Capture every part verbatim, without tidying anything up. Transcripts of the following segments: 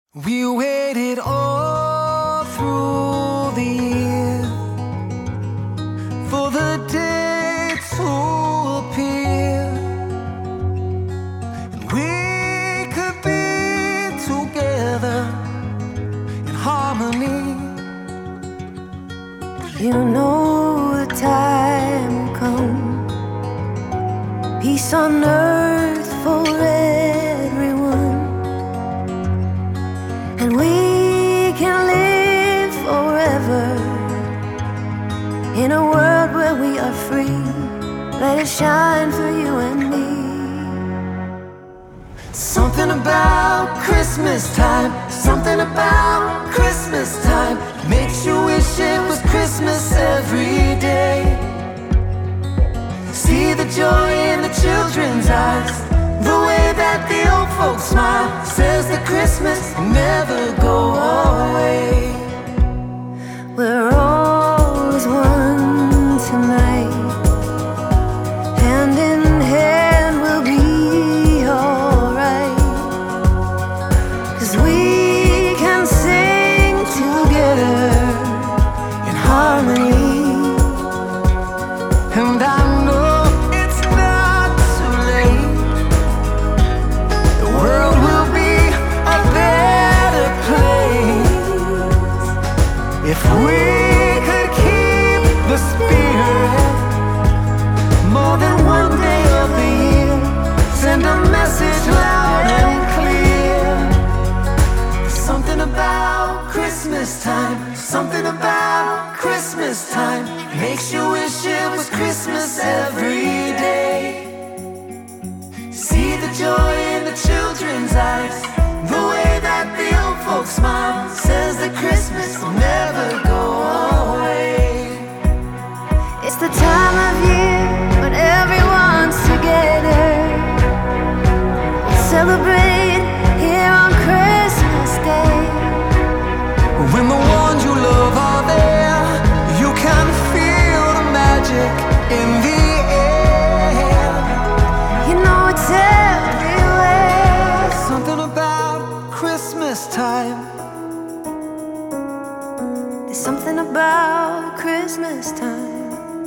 We waited all through the year for the day to appear, and we could be together in harmony. You know the time will come, peace on earth for everyone, and we can live forever in a world where we are free. Let it shine for you and me. Something about Christmas time, something about Christmas time makes you wish it was Christmas every day. See the joy in the children's eyes, the way that the old folks smile, says that Christmas will never go away. We're all as one tonight, hand in hand we'll be alright, 'cause we can sing together in harmony. And I know it's not too late. The world will be a better place if we could keep the spirit more than one day of the year. Send a message loud and clear. Something about Christmas time, something about Christmas time makes you wish it was Christmas every day. See the joy in the children's eyes, the way that the old folks smile, says that Christmas will never go away. It's the time of year when everyone's together. Celebrate here on Christmas Day. When the ones you love are there, you can feel the magic in the air. You know it's everywhere. Something about Christmas time. There's something about Christmas time.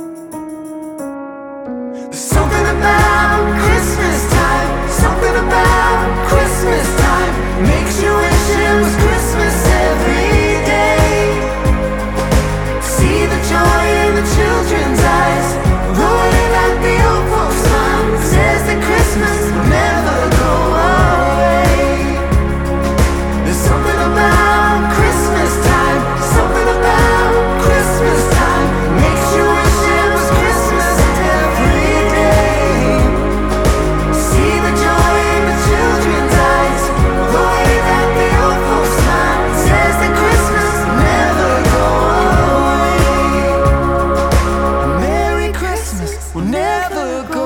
Something about Christmas time, something about Christmas time makes you wish it was Christmas every day. See the joy in the children's eyes, the way that the old folks smile, says that Christmas will never go away. There's something about Christmas time, something about Christmas time makes you wish it was Christmas every day. See the joy in the children's eyes, the way that the old folks smile, says that Christmas will never go away. Merry Christmas will never go